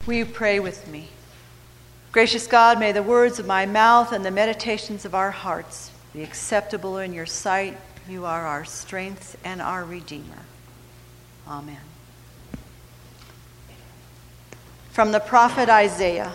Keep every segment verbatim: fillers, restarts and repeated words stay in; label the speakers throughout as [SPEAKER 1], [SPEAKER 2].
[SPEAKER 1] Will you pray with me? Gracious God, may the words of my mouth and the meditations of our hearts be acceptable in your sight. You are our strength and our Redeemer. Amen. From the prophet Isaiah.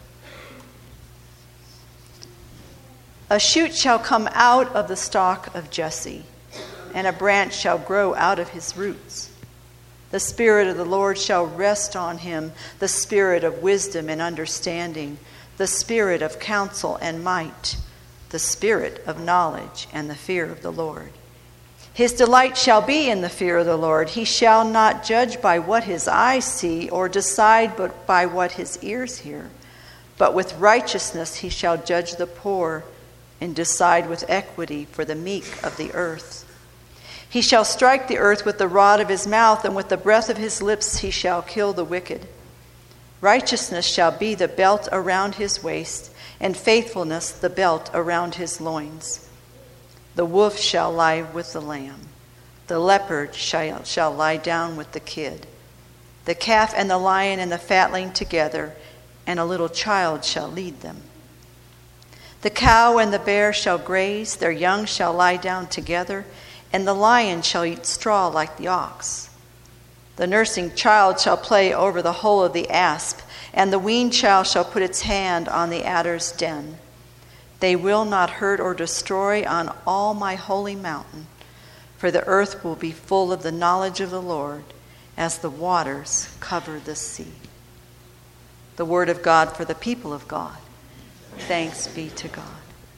[SPEAKER 1] A shoot shall come out of the stalk of Jesse, and a branch shall grow out of his roots. The Spirit of the Lord shall rest on him, the Spirit of wisdom and understanding, the Spirit of counsel and might, the Spirit of knowledge and the fear of the Lord. His delight shall be in the fear of the Lord. He shall not judge by what his eyes see, or decide but by what his ears hear. But with righteousness he shall judge the poor, and decide with equity for the meek of the earth. He shall strike the earth with the rod of his mouth, and with the breath of his lips he shall kill the wicked. Righteousness shall be the belt around his waist, and faithfulness the belt around his loins. The wolf shall lie with the lamb. The leopard shall, shall lie down with the kid. The calf and the lion and the fatling together, and a little child shall lead them. The cow and the bear shall graze, their young shall lie down together, and the lion shall eat straw like the ox. The nursing child shall play over the hole of the asp, and the weaned child shall put its hand on the adder's den. They will not hurt or destroy on all my holy mountain, for the earth will be full of the knowledge of the Lord as the waters cover the sea. The word of God for the people of God. Thanks be to God.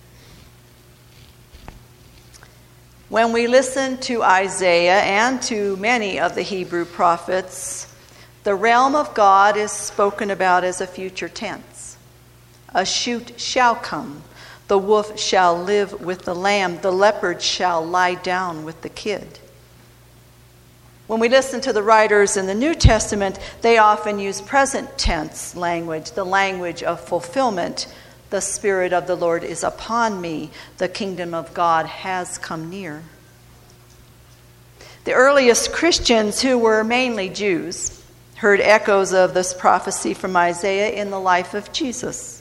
[SPEAKER 1] When we listen to Isaiah and to many of the Hebrew prophets, the realm of God is spoken about as a future tense. A shoot shall come. The wolf shall live with the lamb. The leopard shall lie down with the kid. When we listen to the writers in the New Testament, they often use present tense language, the language of fulfillment. The Spirit of the Lord is upon me. The kingdom of God has come near. The earliest Christians, who were mainly Jews, heard echoes of this prophecy from Isaiah in the life of Jesus.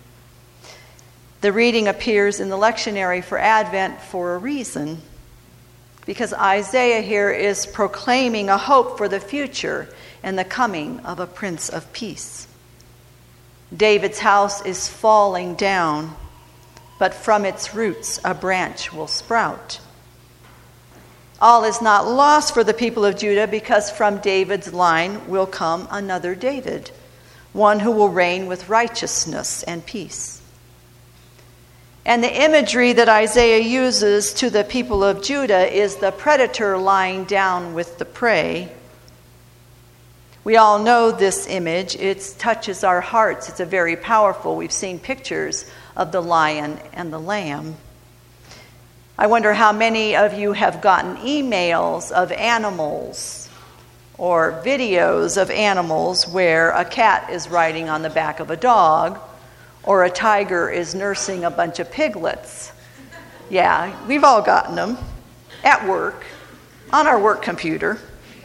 [SPEAKER 1] The reading appears in the lectionary for Advent for a reason, because Isaiah here is proclaiming a hope for the future and the coming of a Prince of Peace. David's house is falling down, but from its roots a branch will sprout. All is not lost for the people of Judah, because from David's line will come another David, one who will reign with righteousness and peace. And the imagery that Isaiah uses to the people of Judah is the predator lying down with the prey. We all know this image. It touches our hearts. It's a very powerful. We've seen pictures of the lion and the lamb. I wonder how many of you have gotten emails of animals or videos of animals where a cat is riding on the back of a dog, or a tiger is nursing a bunch of piglets. Yeah, we've all gotten them at work, on our work computer.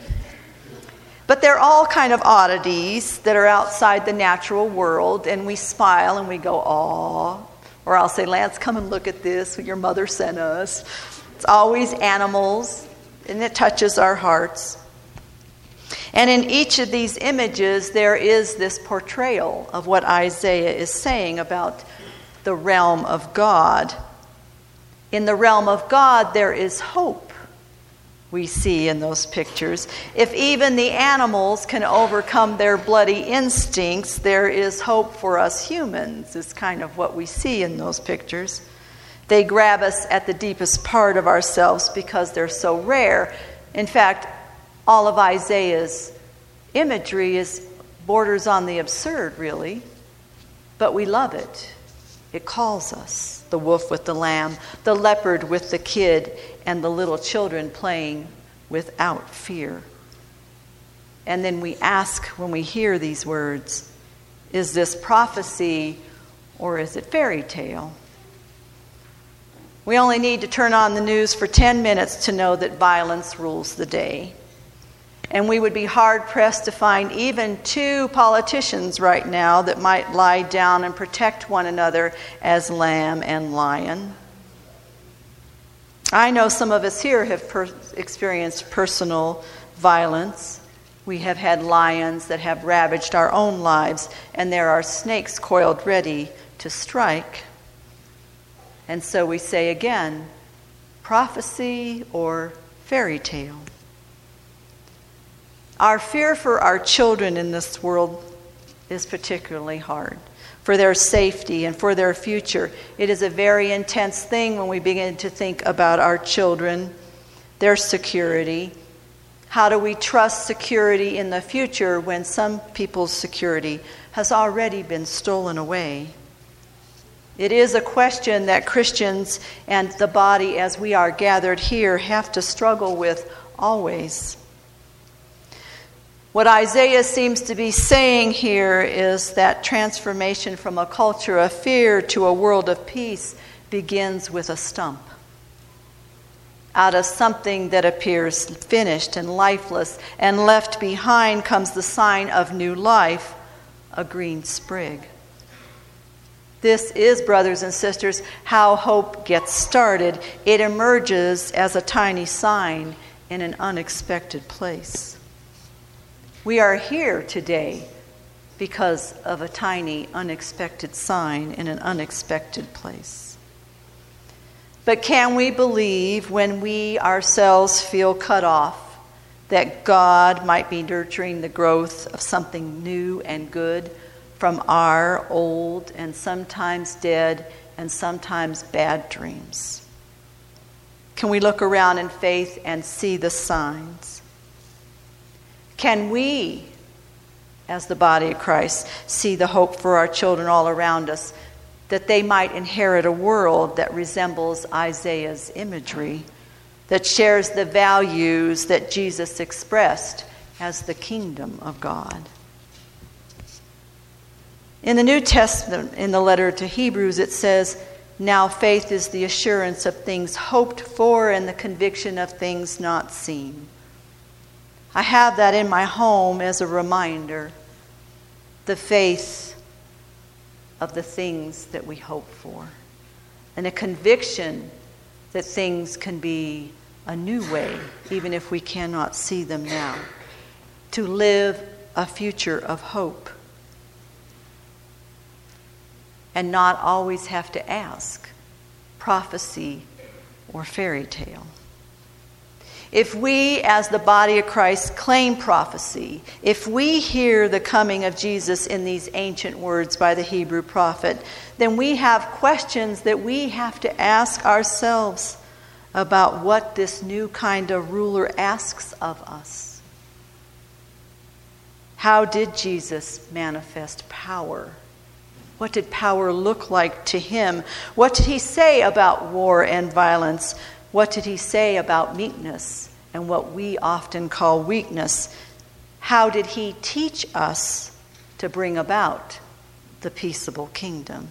[SPEAKER 1] But they're all kind of oddities that are outside the natural world, and we smile and we go, aw. Or I'll say, Lance, come and look at this, what your mother sent us. It's always animals, and it touches our hearts. And in each of these images, there is this portrayal of what Isaiah is saying about the realm of God. In the realm of God, there is hope, we see in those pictures. If even the animals can overcome their bloody instincts, there is hope for us humans, is kind of what we see in those pictures. They grab us at the deepest part of ourselves because they're so rare. In fact, all of Isaiah's imagery is borders on the absurd, really, but we love it. It calls us, the wolf with the lamb, the leopard with the kid, and the little children playing without fear. And then we ask when we hear these words, is this prophecy or is it fairy tale? We only need to turn on the news for ten minutes to know that violence rules the day. And we would be hard-pressed to find even two politicians right now that might lie down and protect one another as lamb and lion. I know some of us here have per- experienced personal violence. We have had lions that have ravaged our own lives, and there are snakes coiled ready to strike. And so we say again, prophecy or fairy tale? Our fear for our children in this world is particularly hard. For their safety and for their future. It is a very intense thing when we begin to think about our children, their security. How do we trust security in the future when some people's security has already been stolen away? It is a question that Christians and the body as we are gathered here have to struggle with always. What Isaiah seems to be saying here is that transformation from a culture of fear to a world of peace begins with a stump. Out of something that appears finished and lifeless and left behind comes the sign of new life, a green sprig. This is, brothers and sisters, how hope gets started. It emerges as a tiny sign in an unexpected place. We are here today because of a tiny, unexpected sign in an unexpected place. But can we believe when we ourselves feel cut off that God might be nurturing the growth of something new and good from our old and sometimes dead and sometimes bad dreams? Can we look around in faith and see the signs? Can we, as the body of Christ, see the hope for our children all around us, that they might inherit a world that resembles Isaiah's imagery, that shares the values that Jesus expressed as the kingdom of God? In the New Testament, in the letter to Hebrews, it says, "Now faith is the assurance of things hoped for and the conviction of things not seen." I have that in my home as a reminder, the faith of the things that we hope for, and a conviction that things can be a new way, even if we cannot see them now, to live a future of hope and not always have to ask prophecy or fairy tale. If we, as the body of Christ, claim prophecy, if we hear the coming of Jesus in these ancient words by the Hebrew prophet, then we have questions that we have to ask ourselves about what this new kind of ruler asks of us. How did Jesus manifest power? What did power look like to him? What did he say about war and violence? What did he say about meekness and what we often call weakness? How did he teach us to bring about the peaceable kingdom?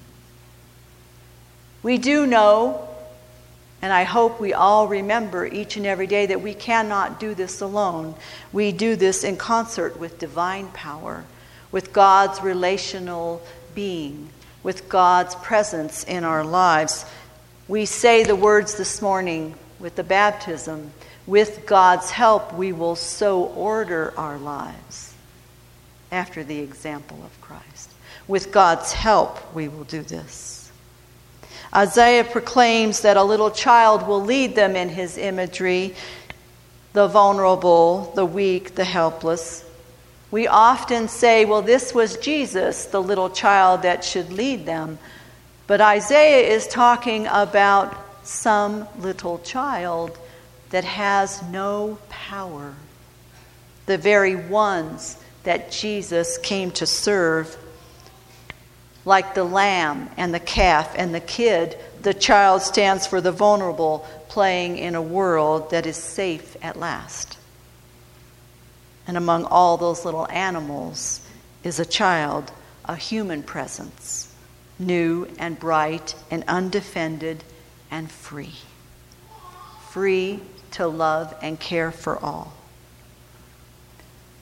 [SPEAKER 1] We do know, and I hope we all remember each and every day, that we cannot do this alone. We do this in concert with divine power, with God's relational being, with God's presence in our lives. We say the words this morning with the baptism, with God's help we will so order our lives after the example of Christ. With God's help we will do this. Isaiah proclaims that a little child will lead them in his imagery, the vulnerable, the weak, the helpless. We often say, well, this was Jesus, the little child that should lead them. But Isaiah is talking about some little child that has no power. The very ones that Jesus came to serve. Like the lamb and the calf and the kid, the child stands for the vulnerable, playing in a world that is safe at last. And among all those little animals is a child, a human presence, new and bright and undefended and free. Free to love and care for all.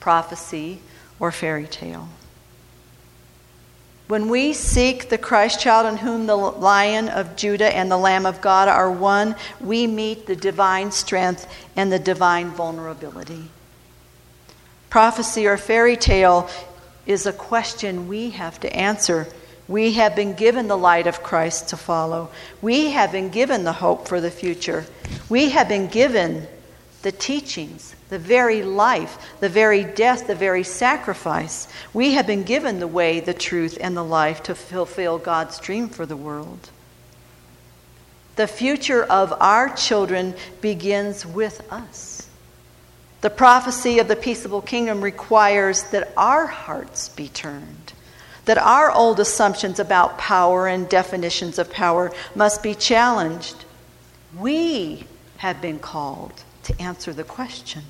[SPEAKER 1] prophecy, or fairy tale. When we seek the Christ child in whom the Lion of Judah and the Lamb of God are one, we meet the divine strength and the divine vulnerability. Prophecy or fairy tale is a question we have to answer. We have been given the light of Christ to follow. We have been given the hope for the future. We have been given the teachings, the very life, the very death, the very sacrifice. We have been given the way, the truth, and the life to fulfill God's dream for the world. The future of our children begins with us. The prophecy of the peaceable kingdom requires that our hearts be turned, that our old assumptions about power and definitions of power must be challenged. We have been called to answer the question.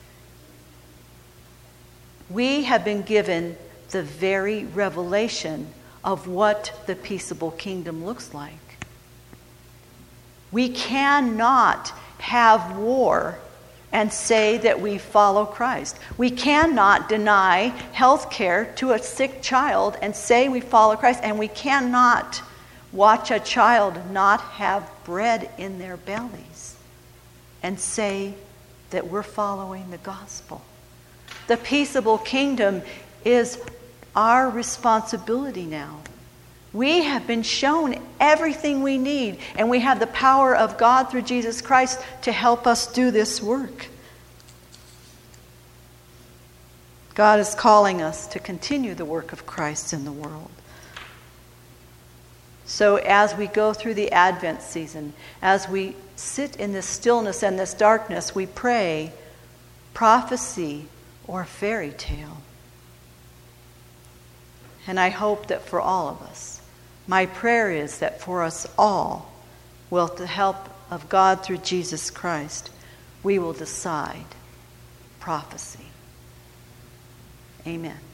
[SPEAKER 1] We have been given the very revelation of what the peaceable kingdom looks like. We cannot have war and say that we follow Christ. We cannot deny health care to a sick child and say we follow Christ. And we cannot watch a child not have bread in their bellies and say that we're following the gospel. The peaceable kingdom is our responsibility now. We have been shown everything we need, and we have the power of God through Jesus Christ to help us do this work. God is calling us to continue the work of Christ in the world. So as we go through the Advent season, as we sit in this stillness and this darkness, we pray, prophecy or fairy tale. And I hope that for all of us, my prayer is that for us all, with the help of God through Jesus Christ, we will decide prophecy. Amen.